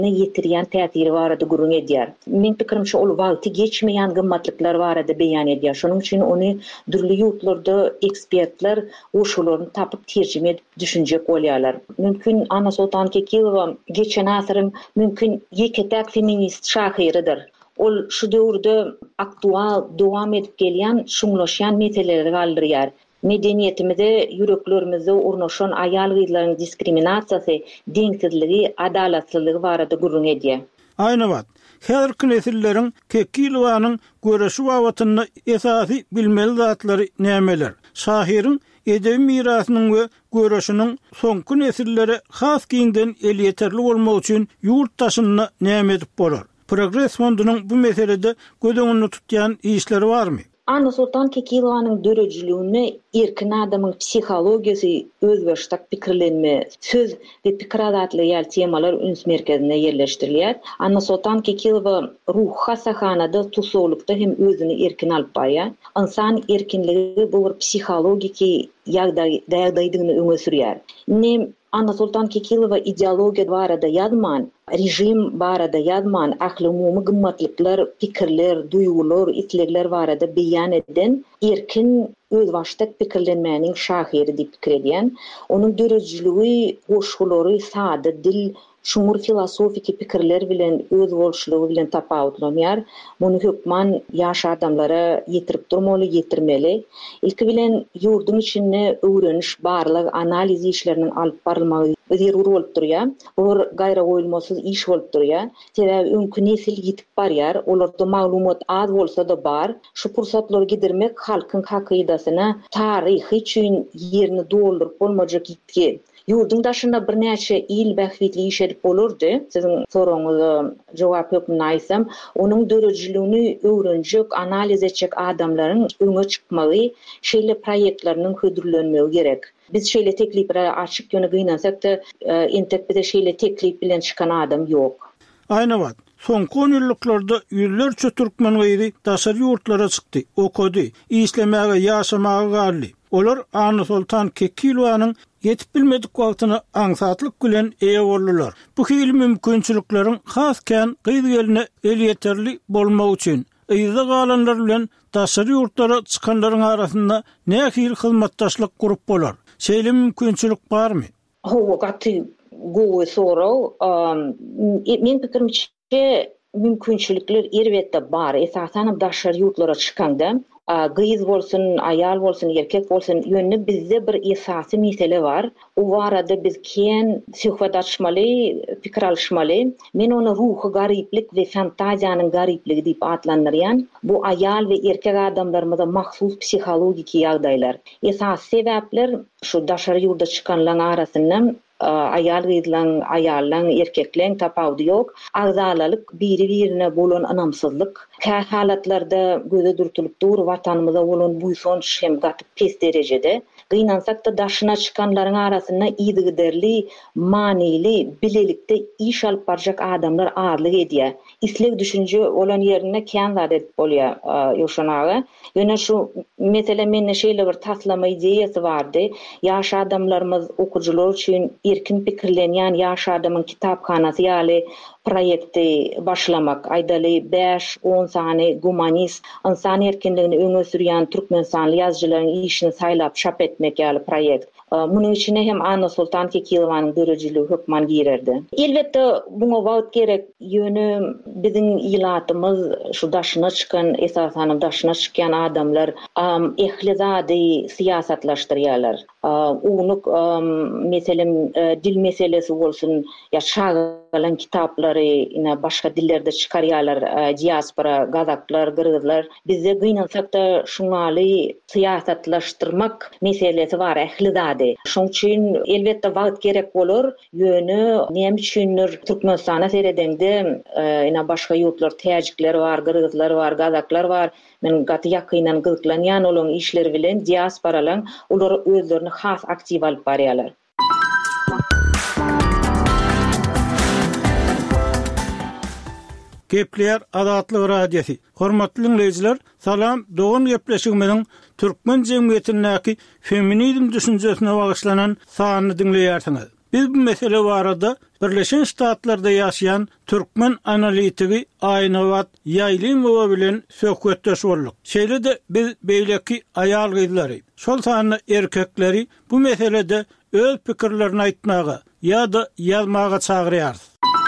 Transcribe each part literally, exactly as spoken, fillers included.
yitiriyen täsiri barada gurrun edýär. Men pikirimçe ol wagty geçmeýän gymmatlyklar barada beýan edýär. Şonuň üçin ony dürli ýurtlarda ekspertler oşularyny tapyp terjime edip düşünjek bolýarlar. Mümkin Anna Sultan Kekilowa geçen asyryň mümkin ýeketäk feminist şahyrydyr. Ol şu döwürde aktual dowam edip gelýän şuňlaşýan meseleleri galdyrýar. Medeniyetimizde, yüreklerimizde urnaşan ayal gyzlaryň diskriminasiýasy, deňsizligi, adalatsyzlygy barada gurrun edýär. Aýna wat. Häzirki nesilleriň Kekilowanyň göreşi wawatyny esasy bilmeli zatlary nämeler? Şahyryň edebi mirasynyň we göreşiniň soňky nesillere has giňden el ýeterli bolmak üçin ýurtdaşyny näme edip bolar? Progress fondunyň bu meselede gödüňini tutýan işleri barmy? Anna Sultan Kekilowanyň dörejligini erkin adamyň psihologiýasy, özbeştak pikirlenme, söz we pikir azatlygy ýaly temalar üns merkezine ýerleşdirilýär. Anna Sultan Kekilowa ruh hasahanada, tusulukda hem özüni erkin alyp barýar. İnsan erkinligi bu bir psihologiki ýagdaýdygyny öňe sürýär. Nem Anna Sultan Kekilowa ideologiýa barada ýazman, rejim barada ýazman, ahly umumy gymmatlyklar, pikirler, duýgular, islegler barada beýan eden erkin özbaşdak pikirlenmäniň şahyry diýip pikir edýän. Onuň dörejligi, goşgulary, sada dil, şuňur filosofiki pikirler bilen öz bolşulygy bilen tapawutlanýar. Muny hökman ýaş adamlara ýetirip durmaly, ýetirmeli. Ilki bilen ýurdun içinde öwreniş, barlyk, analiz işleriniň alyp barylmagy zerur bolup durýar. Bu gaýra goýulmasy iş bolup durýar. Sebäbi öňkü nesil ýitip barýar, olarda maglumat az bolsa da bar. Şu pursatlary gidermek halkyň hakydasyna, taryhy üçin ýerini doldurup bolmajak gitki. Ýurdun daşynda bir näçe il bähwitli iş edip bolurdy. Siziň soraňyza jogap ýokmuny aýsam, onuň dörejligini öwrenjek, analiz etjek adamlaryň öňe çykmagy, şeýle proýektlarynyň hödürlenmegi gerek. Biz şeýle teklipleri açyk ýöne gynansak da entek bize şeýle teklip bilen çykan adam ýok. Aýna wat. Soňky on ýyllarda ýüllerçe türkmen gyzy daşary ýurtlara çykdy, okudy, islemäge, ýaşamaga garly. Olar Anna Sultan Kekilowanyň yetip bilmedik wagtyny aňsatlyk bilen eýe boldular. Bu hili mümkinçilikleriň hasken gyzy geline el ýeterli bolmak üçin ýyza galanlar bilen daşary ýurtlara çykanlaryň arasynda nähili hyzmatdaşlyk gurup bolar. Şeýle mümkinçilik barmy? Ho, gaty gowy soraw. Men pikirimçe mümkinçilikler elbetde bar. Esasen daşary ýurtlara çykanda gyz bolsun, ayal bolsun, erkek bolsun, ýönne bizde bir esasy mesele var. O barada biz ken söhbet açmaly, pikir alşmaly. Men onu ruhy garyplik we fantaziýanyň garypligi diýip adlandyrýan. Bu ayal we erkek adamlarymyza mahsus psihologik ýagdaýlar. Esas sebäpler şu daşary ýurda çykanlaryň arasyndan ayal gyzlaň, ayallaň, erkekleň tapawdy ýok. Agzalalyk biri-birine bolan anamsyzlyk. Her halatlarda göze durtulup dur, watanymyza bolan buýsonç hem gaty pes derejede. Gynansak da daşyna çykanlaryň arasynda ýygyderli, manili, bilelikde iş alyp barjak adamlar arlyk edýär. Isleg düşünje olan ýerine kän zat edip bolýar ýoşanagy. Ýöne şu mesele menne şeýle bir taslama ideýasy bardy. Ýaş adamlarymyz okujular üçin erkin pikirlenýän ýaş adamyň kitaphanasy ýaly proýekti başlamak. Aýdaly beş on sany humanist, insan erkinligini öňe sürýän türkmen sanly ýazgylaryň işini saýlap çap etmek ýaly proýekt. Munyň içine hem Anna Sultan Kekilowanyň dörejligi hökman girerdi. Elbetde buňa wagt gerek. Ýöne biziň ýylatymyz şu daşyna çykan, esasen daşyna çykan adamlar ehlizady siýasatlaşdyrýarlar. Uňuk meselem dil meselesi bolsun, ýa şagalan kitaplary ine başga dillerde çykarýarlar, diaspora, gazaklar, gyrgyzlar. Bizde gynansak da şuňaly siýasatlaşdyrmak meselesi bar, ehlizady. Şoň üçin elbetde wagt gerek bolar. Ýöne näme üçindir Türkmenistana seredende ine başga ýurtlar, täjikler bar, gyrgyzlar bar, gazaklar bar. Men gaty ýakynan gyzyklanýan olan işler bilen diasporalaň olar özlerini has aktiv alyp barýarlar. Gepler Azatlyk Radiosi. Hormatly dinleyijiler, salam. Dogan gepleşigimiň türkmen jemgyýetindäki feminizm düşünjesine bagyşlanan sanyny dinleýärsiňiz. Biz bu mesele barada Birleşen Ştatlarda yaşayan Türkmen analitigi Aynovat Yaylimova bilen söhbetdeş bolduk. Şeýle de biz beýleki ayal gyzlary, şol sany erkekleri bu meselede öz pikirlerini aýtmaga ýa-da ýazmaga çagyrýarys.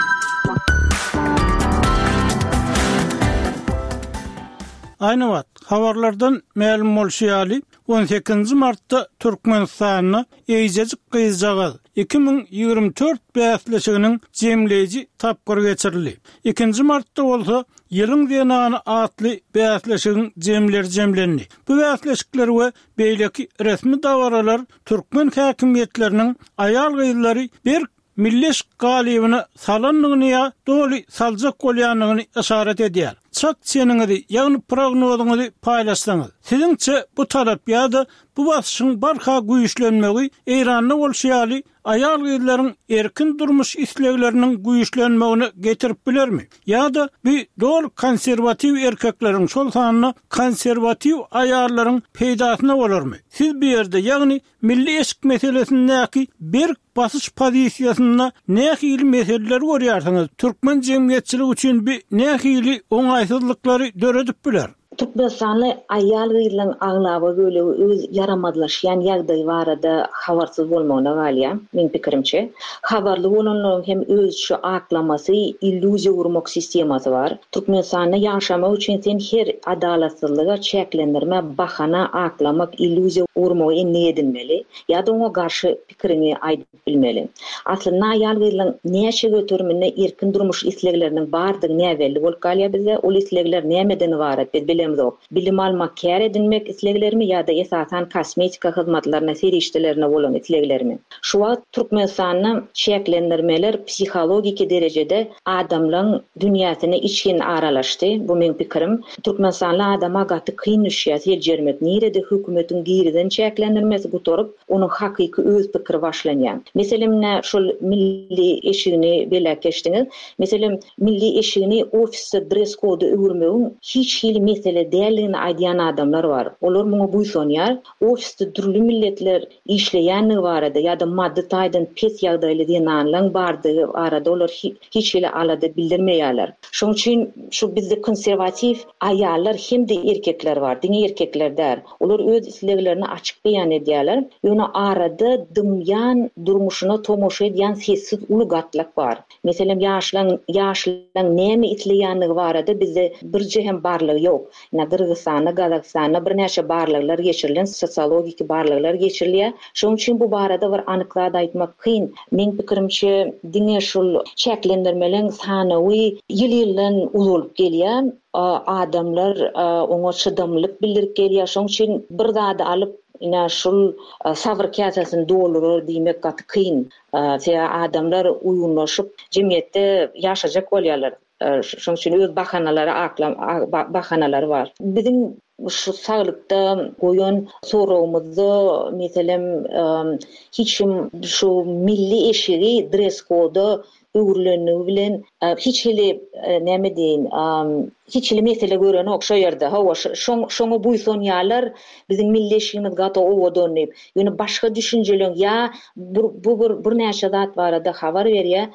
Aynovat habarlardan ma'lum bolşýaly on sekizinji martda Türkmenistanyna eýjejik gyzjagaz iki bin ýygrimi dört bäsleşiginiň jemleýiji tapgyr geçirildi. ikinji martda bolsa ýylyň denany atly bäsleşigiň jemleri jemlendi. Bu bäsleşikler we beýleki resmi dawaralar Türkmen häkimiýetleriniň ayal gyzlary bir Milliş galibyny salanlygyny ýa doly saljak bolýanyny işaret edýär. Çak çeniňizi ýagny prognozuňyzy paýlaşsaňyz. Siziňçe bu tarap ýa-da bu basyşyň barha güýçlenmegi Eýranda bolşýaly ayal gyzlaryň erkin durmuş islegleriniň güýçlenmegine getirip bilermi? Ýa-da bir dol konserwatiw erkekleriň şol sanyna konserwatiw aýallaryň peýdasyna bolarmy? Siz bu ýerde ýagny milli eşik meselesindäki bir basyş pozisiýasyna nähili meseleler görýärsiňiz? Türkmen jemgyýetçiligi üçin bir nähili oňaýsyzlyklary döredip biler. Türkmenistanly ayal gyzlaryň aglaby böyle öz yaramadlaşýan ýagdaý barada habarsyz bolmagyna galýa, men pikirimçe. Habarly bolanlaryň hem öz şu aklamasy, illüziýa urmak sistemasy bar. Türkmenistanda ýaşamak üçin sen her adalatsızlyga çeklendirme, bahana aklamak, illüziýa urmak enne edilmeli. Ýa-da oňa garşy pikirini aýdyp bilmeli. Aslynda ayal gyzlaryň näçe götürmene erkin durmuş isleglerining bardygy näwelli bolup galýa bizde. Ol islegler nämeden ibaret? Biz bilim almak kär edinmek isleglerimi ýa-da esasan kosmetika hyzmatlaryna serişdilerine bolan isleglerimi. Şu wagt Türkmenistanyň çeklendirmeler psihologik derejede adamlaryň dünýäsyna için aralaşdy. Bu men pikirim. Türkmenistanly adama gaty kyn düşýär, jeljermek nirede hökümetiň giriden çeklendirmesi gutorup, onuň hakyky öz pikiri başlanýar. Meselem şol milli eşigini belekleşdiňiz. Meselem milli eşigini ofisde dress kody öwürmegiň hiç hili mesele değerliğini aýdýan adamlar var. Olar muňa buýsanýar. Ofisde türlü milletler işleýän barada ýa-da maddi taýdan pes ýagdaýly denanlaryň bardygy arada olar hiç hili alada bildirmeýärler. Şoň üçin şu bizde konserwatiw aýallar hem de erkekler var. Diňe erkekler der. Olar öz isleglerini açyk beýan edýärler. Ýöne arada dymýan durmuşyna tomoşa edýän sessiz uly gatlak bar. Meselem ýaşlaryň ýaşlaryň näme itleýänligi barada bizde birje hem barlygy ýok. Na Kırgızstanda, Gazakstanda bir näçe barlyklar geçirilen, sosiologik barlyklar geçirilýär. Şoň üçin bu barada bir anyklada aýtmak kyn. Men pikirimçe diňe şol çeklendirmeleň sanawy ýyl-ýyldan uzulup gelýär. Adamlar oňa çydamlyk bildirip gelýär. Şoň üçin bir zady alyp ina şol sabr kasasyny doldurar diýmek gaty kyn. Şeýle adamlar uýunlaşyp jemgyýetde ýaşajak bolýarlar. Şoň üçin öz bahanalary aklam bahanalary bar. Biziň şu saglykda goýan sorawmyzda meselem hiçim şu milli eşigi dress kodu öwürlenigi bilen hiç hili näme diýin, hiç hili mesele gören okşaýarda. Hawa şoňa buýsanýarlar biziň milli eşigimiz gato owa dönüp, ýöne başga düşünjeleň ýa bu bir bir näçe zat barada habar berýär.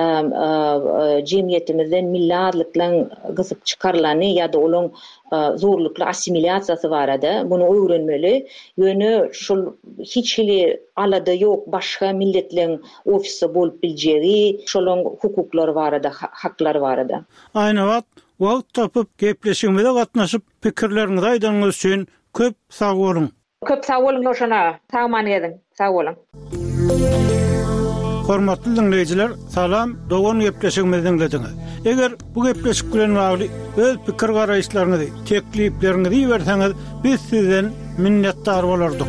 Jemgyýetimizden millatlyklaryň gysyp çykarlany ýa-da olaň zorlukly assimilyasiýasy barada bunu öwrenmeli. Ýöne şol hiç hili alada ýok başga milletleriň ofisi bolup biljegi, şolaň hukuklary barada, haklary barada. Aýna wagt wagt tapyp gepleşigimizde gatnaşyp pikirleriňizi aýdanyňyz üçin köp sag bolun. Köp sag bolun hoşana. Sagman edin. Sag bolun. Hormatly dinleyijiler, salam. Dogan gepleşigimizi dinlediňiz. Eger bu gepleşik bilen bagly öz pikir garaýşlaryňyzy, tekliplerinizi berseňiz, biz sizden minnetdar bolardyk.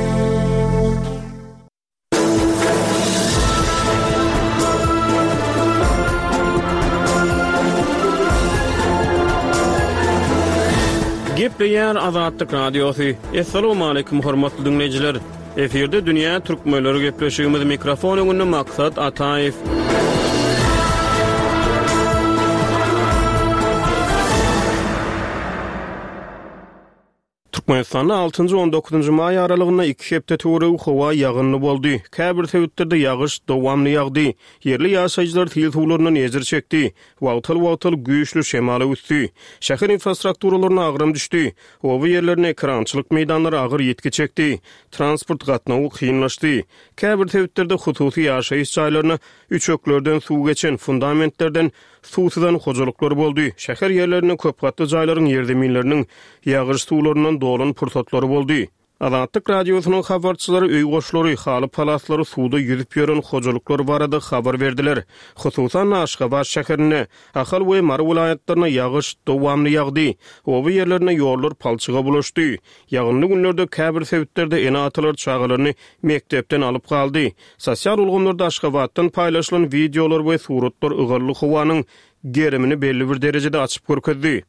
Gepleýär Azatlyk Radiosu. Assalamu alaykum hormatly dinleyijiler. Eferde dünýä türkmenleri gepleşigimiz mikrofon öňünde maksat Ataýew. Türkmenistan'da altıncı on dokuzuncu may aralığında iki hepte töweregi howa ýagynly boldy. Käbir täwirtlerde ýagyş dowamly ýagdy. Yerli ýaşaýjylar tiýil suwlaryny ejir çekdi. Wagtal-wagtal güýçlü şemale üstü. Şäher infrastrukturalarına agrym düşdi. Owa ýerlerine ekrançylyk meýdanlary agyr ýetki çekdi. Transport gatnawy kynlaşdy. Käbir täwirtlerde hususy ýaşaýyş ýaýlaryna üç öklerden suw geçen fundamentlerden suwsudan hojalyklar boldy. Şäher ýerlerine köp gatly ýaýlaryň ýerdeminleriniň ýagyş suwlaryndan dolan pursatlary boldy. Azatlyk radiosynyň habarçylary öý goşlary, haly palaslary suwda ýüzüp ýören hojalyklar barada habar berdiler. Hususan Aşgabat şäherine, Ahal we Mar vilayatlaryna ýagyş dowamly ýagdy. Oba ýerlerine ýollar palçyga bulaşdy. Ýagynly günlerde käbir sebäplerde ene atalar çağalaryny mekdepden alyp galdy. Sosial ulgamlarda Aşgabatdan paýlaşylan videolar we suratlar ıgarly howanyň gerimini belli bir derejede açyp görkezdi.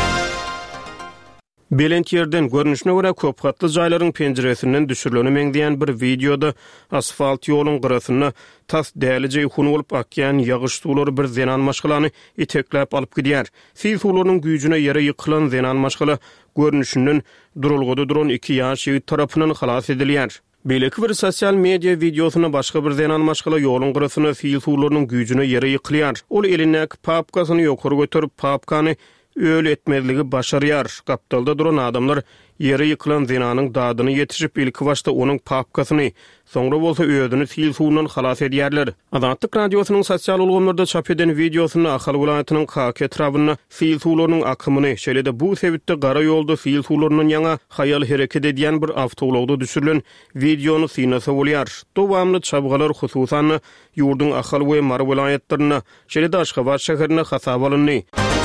Belent yerden görnüşine göre köp gatly jaýlaryň penjeresinden düşürileni meňdeýän bir videoda asfalt ýoluň gyrasyna tas dälije hunu bolup akýan ýagyş suwlary bir zenan maşgalany itekläp alyp gidýär. Sil suwlarynyň güýjüne ýere ýykylan zenan maşgala görnüşinden durulgada duran iki ýaş ýigit tarapyndan halas edilýär. Beleki bir sosial media videosuna başga bir zenan maşgala ýoluň gyrasyna sil suwlarynyň güýjüne ýere ýykylýar. Ol elindäki papkasyny ýokary götürip papkany öl etmezligi başarýar. Gapdalda duran adamlar ýere ýykylan zenanyň dadyny ýetişip ilki başda onuň papkasyny, soňra bolsa öýdüni sil suwundan halas edýärler. Azatlyk radiosynyň sosial ulgamlarda çap eden videosyny Ahal vilayatynyň Kak etrabyna sil suwlarynyň akymyny, şeýle bu sebäpde gara ýolda sil suwlarynyň ýaňa haýal hereket edýän bir awtologda düşürilen videony synasa bolýar. Dowamly çabgalar hususan ýurduň Ahal we Mar vilayatlaryna, şeýle Aşgabat şäherine hasap alyndy.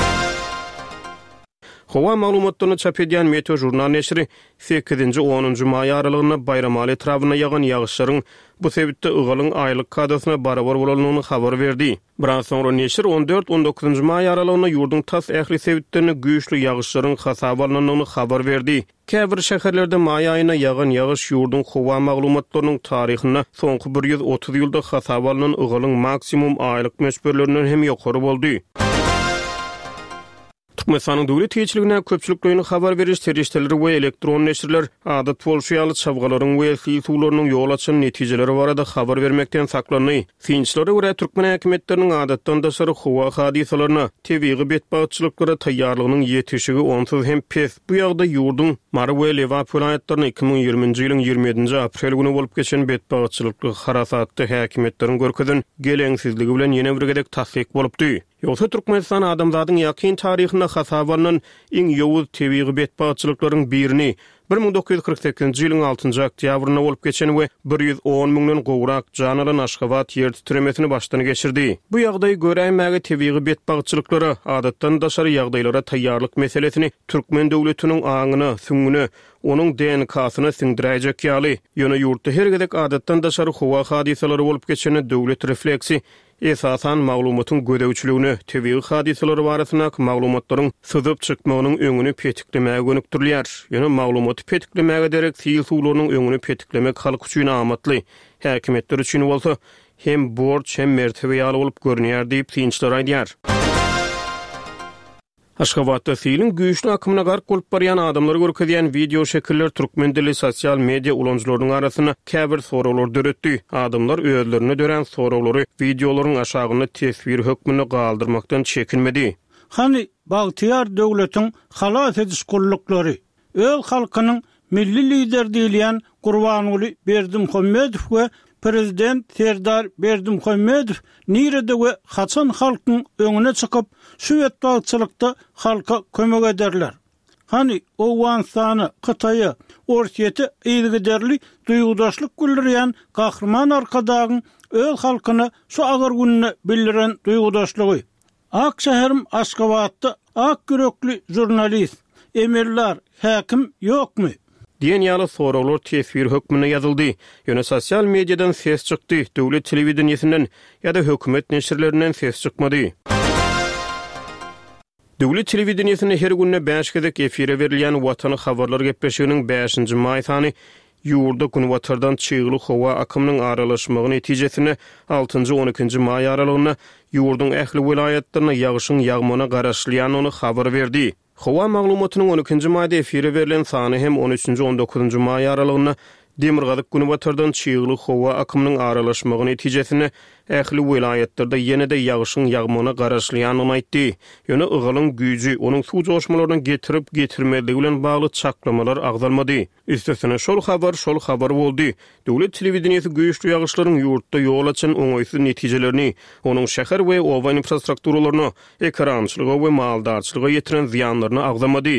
Howa maglumatlaryny çap edýän Meteo jurnal neşri sekizinji onunju may aralygyna bayram etrabyna ýagan ýagyşlaryň bu sebäpde ygalyň aýlyk kadasyna barabar bolanyny habar berdi. Biraz soňra neşir on dört on dokuzunju may aralygyna ýurduň tas ähli sebäplerini güýçlü ýagyşlaryň hasap alynanyny habar berdi. Käbir şäherlerde may aýyna ýagan ýagyş ýurduň howa maglumatlarynyň taryhyna soňky bir ýüz otuz ýylda hasap alynan ygalyň maksimum aýlyk möçberlerinden hem ýokary boldy. Türkmenistanyň döwlet ýetirligine köpçüliklerini habar beriş terişdeleri we elektron neşirler adat bolşýaly çabgalaryň we sil suwlarynyň ýol açan netijeleri barada habar bermekden saklanýar. Finçlere görä Türkmen häkimetleriniň adatdan daşary howa hadisalaryna tebigy betbaçylyklara taýýarlygynyň ýetişigi onsuz hem pes. Bu ýagda ýurduň Mar we Lewap vilayatlaryna iki ming ýygrymynjy ýylyň ýirmi yedinji aprel güni bolup geçen betbaçylyk harasatdy häkimetleriň görkezden geleňsizligi bilen ýene bir gedek tasdik bolupdy. Ýogsa Türkmenistan adamzadyň ýakyn taryhyna hasap alynan iň ýowuz tebigy betbaçylyklaryň birini bir ming dokuz ýüz kırk sekizinji ýylyň altynjy oktýabryna bolup geçen we bir ýüz on miňden gowrak jan alan Aşgabat ýer titremesini başdan geçirdi. Bu ýagdaý görämäge tebigy betbaçylyklary adatdan daşary ýagdaýlara taýýarlyk meselesini Türkmen döwletiniň aňyna, süňüne, onuň D N K-syna siňdirejek ýaly. Ýöne ýurtda her gedek adatdan daşary howa hadisalary bolup geçeni döwlet refleksi esasan maglumatyň gödäwçiligini, tebigy hadisalar barasyna maglumatlaryň syzyp çykmagynyň öňüni petiklemäge gönükdirýär. Ýöne maglumaty petiklemäge derek sil suwlarynyň öňüni petiklemek halk üçin amatly. Häkimetler üçin bolsa hem borç hem mertebe ýaly bolup görünýär diýip synçlar aýdýar. Aşgabatda silin güýçlü akymyna gark bolup barýan adamlar görkezýän video şekiller türkmen dili sosial media ulanjylarynyň arasyna käbir sorawlar döretdi. Adamlar özlerini dören sorawlary videolaryň aşagyny tesbir hökmüne galdyrmakdan çekinmedi. Hani Bagtyar döwletiň halas ediş guruluklary öl halkynyň milli lider diýilýän Gurbanuly Berdimuhammedow we Prezident Serdar Berdimuhammedow nirede we haçan halkyň öňüne çykyp şu etbaçylykda halka kömek ederler. Hani Owganstany, Kytaýy, Orsiýety ýygyderli duýgudaşlyk bildirýän gahrman arkadagyň öl halkyna şu agar gününe bildiren duýgudaşlygy. Ak şäherim Aşgabatda ak yürekli jurnalist, emirler, häkim ýokmy? diyen ýaly sorawlar tesbir hökmüne ýazyldy. Ýöne sosial mediadan ses çykdy, döwlet telewizionynyň ýa-da hökümet neşirlerinden ses çykmady. Döwlet telewizionyny her günne beş gezek efire berilýän Watany habarlar gepleşiginiň beşinji may sany ýurda gün watardan çygyly howa akymynyň aralaşmagy netijesinde altıncı on ikinji may aralygyna ýurduň ähli vilayatlaryna ýagyşyň ýagmana garaşlýanyny habar berdi. Howa maglumatynyň on ikinji maýda efire berilen sany hem on üçünji on dokuzunji maý aralygyna Demirgazyk güni batyrdan çygyly howa akymynyň aralaşmagy netijesinde ähli vilayetlerde ýene-de ýagyşyň ýagmagyna garaşlýanyny aýtdy. Ýöne ygylyň güýji onuň suw joşmalaryny getirip getirmedigi bilen bagly çaklamalar agdalmady. Üstesine şol habar şol habar boldy. Döwlet telewizionyasy güýçli ýagyşlaryň ýurtda ýol açan oňaýsy netijelerini, onuň şäher we owa infrastrukturalarını, ekrançylyga we maldarçylyga ýetiren ziýanlaryny agdamady.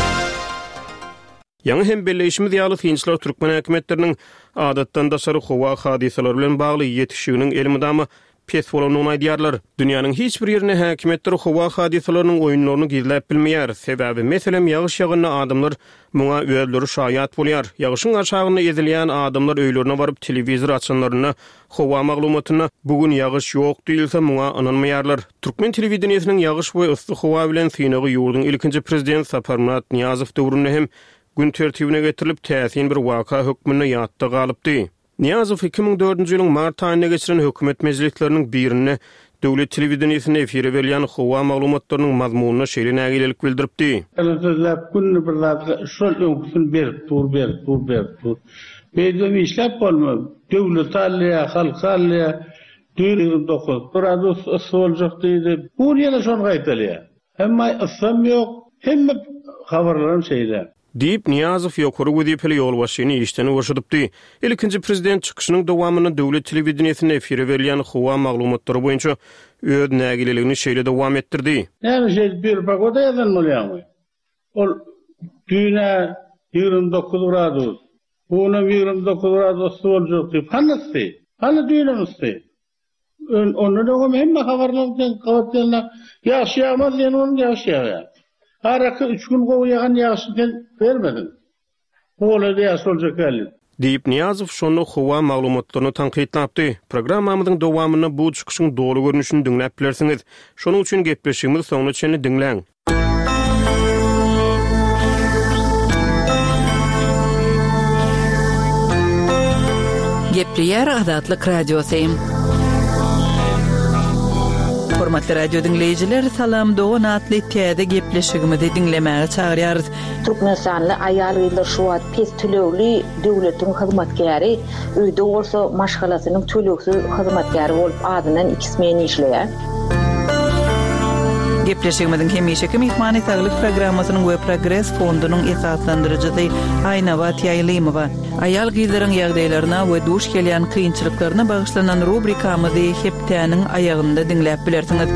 Ýa-ni hem belleşimi ýaly finçler türkmen häkimetleriniň adatdan daşary howa hadiseleri bilen bagly ýetişiginiň elmydamy pes bolanyny aýdýarlar. Dünýäniň hiç bir ýerine häkimetler howa hadiseleriniň oýunlaryny gizläp bilmeýär. Sebäbi meselem ýagyş ýagynda adamlar muňa öýleri şaýat bolýar. Ýagyşyň aşagyna ezilýän adamlar öýlerine baryp telewizor açanlaryna howa maglumatyna bugün ýagyş ýok diýilse muňa inanmaýarlar. Türkmen telewizionysynyň ýagyş we yssyk howa bilen synagy ýurdun ilkinji prezident Saparmurat Niýazow döwründe hem gün tertibine getirilip täsin bir waka hökmüne ýatda galypdy. Niýazow iki ming dördünji ýylyň mart aýyna geçiren hökümet mejlisleriniň birine döwlet telewizionysyna efire berilýän howa maglumatlarynyň mazmunyna şeýle nägilelik bildiripdi. Elbetde günni bir zat şol öňküsün berip dur berip dur berip dur. Beýdem işläp bolmaz. Döwlet alýa, halk alýa, düýrüň dokuz. Biraz soljak diýdi. Bu ýene şonu gaýtalýar. Hemme ıssam ýok, hemme habarlarym şeýle. Diýip Niýazow ýokary wezipeli ýol başyny işden başladypdy. İlkinji prezident çykyşynyň dowamyny döwlet telewizionysyna efire berilýän howa maglumatlary boýunça öz nägileligini şeýle dowam etdirdi. Näme şey bir pagoda ýazan bolýarmy? Ol düýne ýygrimi dokuz gradus. Buna ýygrimi dokuz gradus soljak diýip hanysy? Hany düýnämizdi? Onu da hemme habarlardan gawatlanlar ýaşy ýagmaz ýene onu ýaşy ýagar. Araka üç gün goýagan ýaşydan bermedin. Ola diýär soljak geldi. Diýip Niýazow şonu howa maglumatlaryny tanqidlapdy. Programmamyzyň dowamyny bu çykyşyň dolu görnüşini diňläp bilersiňiz. Şonuň üçin gepleşigimiz soňra çeni diňläň. Gepleýär Adatlyk radiosyň. Hormatly radio dinleyijiler, salam dogan atly täze gepleşigimizi diňlemäge çagyrýarys. Türkmenistanly aýalgylar şu wagt pes tölegli döwletiň hyzmatkäri, öýde bolsa maşgalasynyň töleksiz hyzmatkäri bolup adynan ikismeni işleýär. Gepleşigimiziň hemişeki mehmany saglyk programmasynyň we progress fondunyň esaslandyrjysy Aýnabat Ýaýlymowa aýal gyzlaryň ýagdaýlaryna we duş gelýän kynçylyklaryna bagyşlanan rubrikamyzy heptäniň aýagynda diňläp bilersiňiz.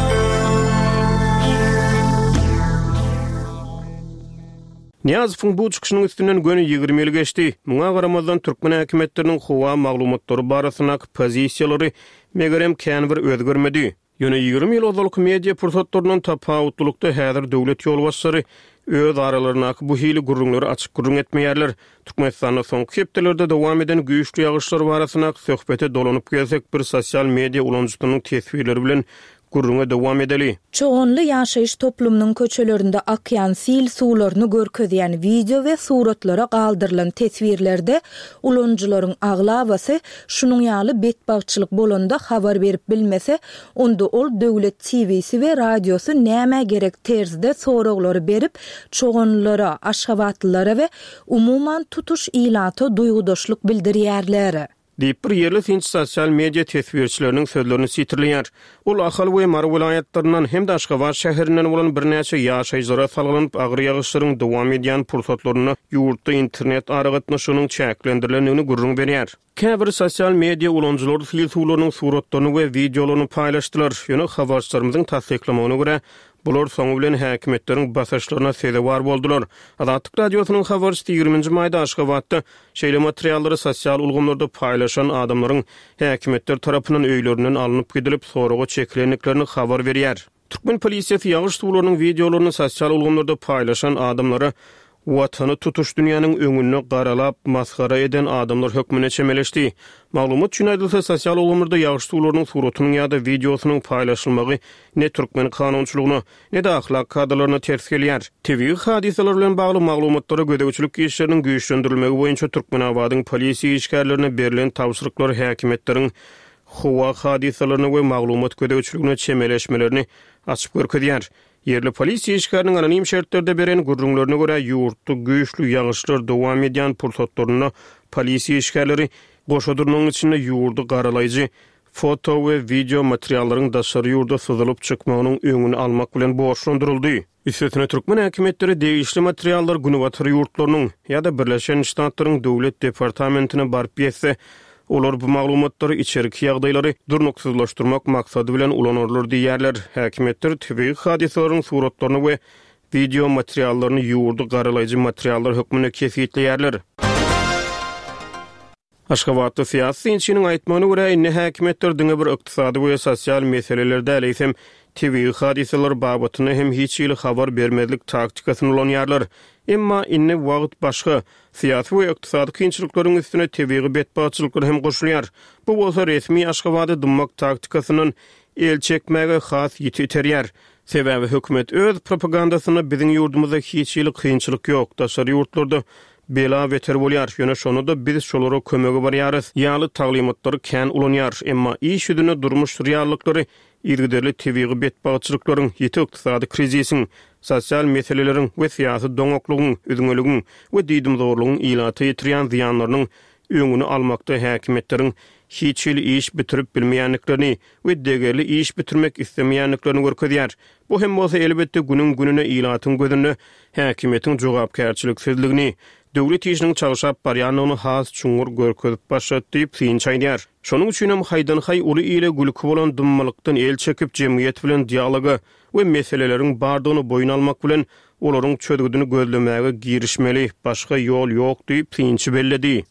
Niýazowyň bu çykyşynyň üstünden göni ýygrimi ýyl geçdi. Muňa garamazdan türkmen häkimetleriniň howa maglumatlary barasyna pozisiýalary megerem kän bir özgörmedi. Ýöne ýygrimi ýyl ozalky media pursatlarynyň tapawutlukda häzir döwlet ýolbaşçylary öz aralaryna bu hili gurrunlary açyk gurrun etmeýärler. Türkmenistanyň soňky hepdelerde dowam eden güýçli ýagyşlar barasyna söhbete dolanyp gelsek bir sosial media ulanjyklarynyň tesbirleri bilen gurrunga dowam edeli. Çoğunlu yaşayış toplumunun köçelerinde akyan sil suwlaryny görkezýän video ve suratlara galdyrılan tesbirlerde ulanjylaryň aglabasy şunuň ýaly betbagçylyk bolanda habar berip bilmese, onda ol döwlet T V'si we radiosy näme gerek terzde soraglary berip çoğunlara, aşgabatlylara we umuman tutuş ilaty duýgudaşlyk bildirýärler. Diýip bir ýerli finç sosial media tesbirçileriniň sözlerini sitirleýär. Ol ahal we Mar vilayetleriniň hem de Aşgabat şäherinden bolan bir näçe ýaşaýjylara salgynyp agyr ýagyşlaryň dowam edýän pursatlaryny ýurtda internet aragatnaşynyň çäklendirilýändigini gurrun berýär. Käbir sosial media ulanjylary fil suwlarynyň suratlaryny we videolaryny paýlaşdylar. Ýöne habarçylarymyzyň tasdiklamagyna görä bular soňu bilen häkimetleriň basaşlaryna sebäp boldular. Adatlyk radiosynyň habarçysy ýygrimi maýda Aşgabatda şeýle materiallary sosial ulgamlarda paýlaşan adamlaryň häkimetler tarapyndan öýlerinden alınıp gidilip soraga çekilenliklerini habar berýär. Türkmen polisiýasy ýagyş suwlarynyň videolaryny sosial ulgamlarda paýlaşan adamlara watany tutuş dünýäniň öňüne garalap maskara eden adamlar hökmüne çemeleşdi. Maglumat üçin aýdylsa sosial ulgamlarda ýagyş suwlarynyň suratynyň ýa-da videosynyň paýlaşylmagy ne türkmen kanunçylygyna ne de ahlak kadrlaryna ters gelýär. Tebii hadiseler bilen bagly maglumatlary gödäwçilik işleriniň güýçlendirilmegi boýunça Türkmenabadyň polisiýa işgärlerine berilen tawsyryklar häkimetleriň howa hadiselerini we maglumat gödäwçiligine çemeleşmelerini açyp görkezýär. Yerli polisiýa işgäriniň anonim şertlerde beren gurrunlaryna görä ýurtda güýçlü ýağışlar dowam edýän pursatlaryna polisiýa işgärleri goşadyrnyň içinde ýurdu garalayjy foto we video materiallaryň daşary ýurda syzylyp çykmagynyň öňüni almak bilen borçlandyryldy. Üstüne Türkmen häkimetleri degişli materiallar Günebatary ýurtlarynyň ýa-da Birleşen Ştatlaryň döwlet departamentine barıp ýetse, olar bu maglumatlary içeriki ýagdaýlary durnuksyzlaşdyrmak maksady bilen ulanarlar diýerler. Häkimetler tebii hadiselerin suratlaryny we video materiallaryny ýurdu garalayjy materiallar hökmüne kesitleýärler. Aşgabatda siýasy inçiniň aýtmagyna görä inne häkimetler diňe bir ykdysady we sosial meselelerde eleýsem tebii hadiseler babatyna hem hiç ýyly habar bermezlik taktikasyny ulanýarlar. Emma inne wagt başga siýasy we ykdysady kynçylyklaryň üstüne tebii betbaçylyklar hem goşulýar. Bu bolsa resmi Aşgabady dymmak taktikasynyň el çekmäge has ýetirýär. Sebäbi hökümet öz propagandasyny biziň ýurdumyzda hiç ýyly kynçylyk ýok, daşary ýurtlarda bela beter bolýar. Ýöne şonu da biz şolara kömegi barýarys. Ýaly taglimatlary kän ulanýar. Emma iş ýüzüne durmuş reallykları irgiderli tebii betbaçylyklaryň ýeti ykdysady krizisiň, sosial meseleleriň we siýasy doňoklugyň, üzüňeligiň we diýdim zorlugyň ilaty ýetirýän ziýanlarynyň öňüni almakda häkimetleriň hiç ýyly iş bitirip bilmeýänliklerini we degerli iş bitirmek istemýänliklerini görkezýär. Bu hem bolsa elbetde günüň gününe ilatyň gözünde häkimetiň jogapkärçiliksizligini, döwlet işiniň çalyşap barýanyny has çuňur görkezip başlatdyp synçaýdýar. Şonuň üçin hem haýdan haý uly ile gülki bolan dymmalykdan el çekip jemgyýet bilen dialoga we meseleleriň bardygyny boýun almak bilen olaryň çödgüdini gözlemäge girişmeli, başga ýol ýok diýip synçy belledi.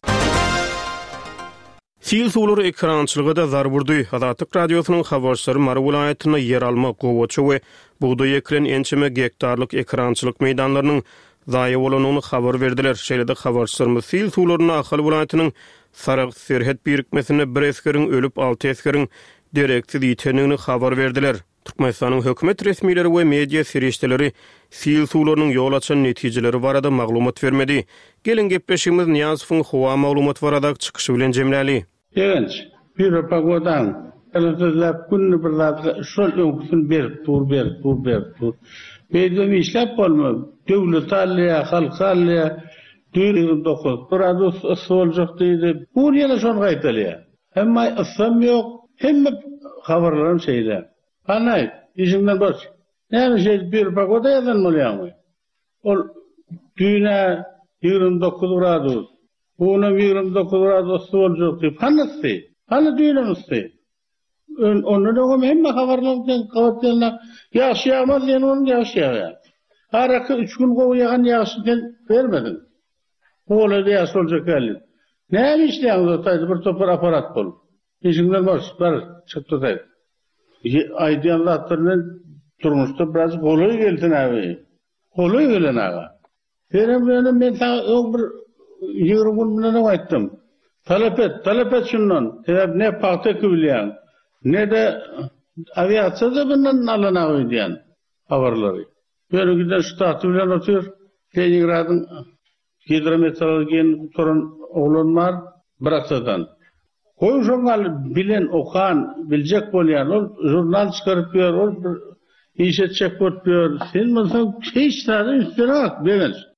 Sil suwlary ekrançylygy da zar burdy. Azatlyk radiosynyň habarçylary Mara welaýatyna yer almak gowaçy we buğday ekran ençeme gektarlyk ekrançylyk meýdanlarynyň zaýa bolanyny habar berdiler. Şeýlede habarçylarymyz Sil suwlaryna ahal welaýatynyň Sarag Serhet birikmesine bir eskeriň ölüp alty eskeriň direksiz ýetenigini habar berdiler. Türkmenistanyň hökümet resmileri we media serişdeleri Sil suwlarynyň ýol açan netijeleri barada maglumat bermedi. Gelin gepleşimiz Niýazowyň howa maglumat barada çykyşy bilen jemläli. Egenç, bir pagodan, elbette günni bir zat şol öňküsini berip dur, berip dur, berip dur. Beýdem işläp bolma, döwlet alýa, halk alýa, düýrüň dokuz, gradus soljak diýdi. Bu ýene şonu gaýtalýar. Hemme ısam ýok, hemme habarlarym şeýle. Anay, işimden boş. Näme şey bir pagoda ýazan bolýarmy? Ol düýne ýigrimmi dokuz gradus. Bunu ýigrimmi dokuz gradus soljak diýip hanysy? Hany düýlemysy? Onu da o hemme habarlardan gawatdylar. Ýaş ýagmaz ýene onu ýaş ýagar. Araka üç gün gowy ýagan ýaşyken bermedin. Ola diýär soljak geldi. Näme işleýär taýdy bir topar aparat bolup. Işiňden boş, bar çykdy taýdy. Aýdýanlardan durmuşda biraz goly geldi näme? Goly gelen aga. Benim benim men taýy bir ýigrimmi gün bilen aýtdym. Talap et, talap et şundan. Eger ne paýta bilýän, ne de aviasiýada bilen alanagy diýen habarlary. Bölgede ştaty bilen otur, Leningradyň hidrometeorologiýany turan oglanlar Brassadan. Koý joňal bilen okan, biljek bolýan, ol jurnal çykaryp ber, ol işe çek bot ber. Sen bolsaň hiç taýda üstüne bak, beýles.